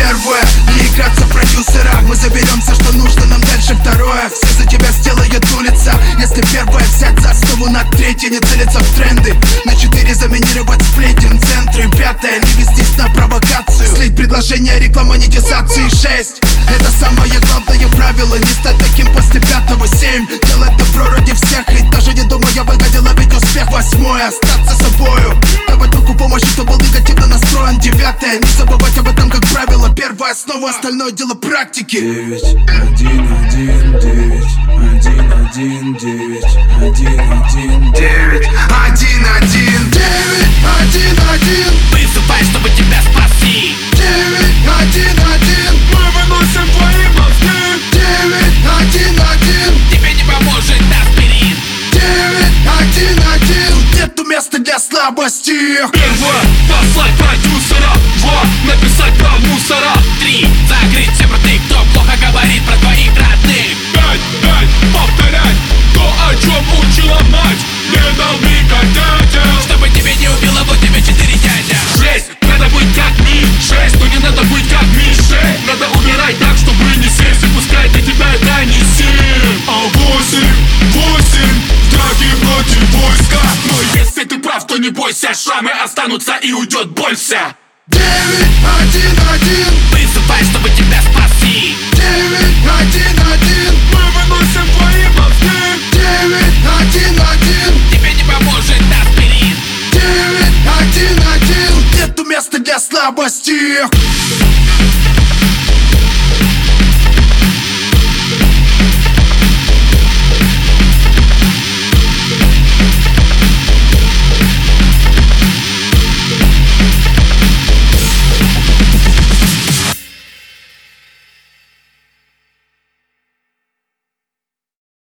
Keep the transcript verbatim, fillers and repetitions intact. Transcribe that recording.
первое, не играться в продюсера. Мы заберем все, что нужно нам дальше второе. Все за тебя сделает улица. Если первое взять за основу, на третье не целиться в тренды. На четыре заминировать сплетен центры. Пятое, не вестись на провокацию. Слить предложение, реклама, монетизации. Шесть, это самое главное правило. Не стать таким после пятого. Семь, делать добро ради всех и даже не думая выгоде ловить успех. Восьмое, остаться собою, давать руку помощи, кто был негативно настроен. Девятое, не забывать об этом как правило. Первая основа, остальное дело практики. Девять, один, один, девять, один, один, девять, один, один, девять, Один, один, девять, один, один. Выступай, чтобы тебя спасти. Девять, один, один. мы выносим твои мозги. Девять, один, один. Тебе не поможет аспирин. Девять, один, один. Нету места для слабости. Первое, послать продюсера. Два, написать про мусора. Три, закрыть все рты, кто плохо говорит про твоих родных. Пять, пять, повторять то, о чем учила мать. Не долби, как дядя. Чтобы тебе не убило, вот тебе четыре дядя. Шесть, надо быть как Ми. Шесть, но не надо быть как Мишель. Надо умирать так, чтобы не сесть. И пускай для тебя это не семь, а восемь, восемь. В драке против войска. Но если ты прав, то не бойся. Шрамы останутся и уйдет боль вся. Девять, один, один. Выступай, чтобы тебя спасти. Девять, один, один. Мы выносим твои мозги. Девять, один, один. Тебе не поможет аспирин. Девять, один, один. Нету места для слабости.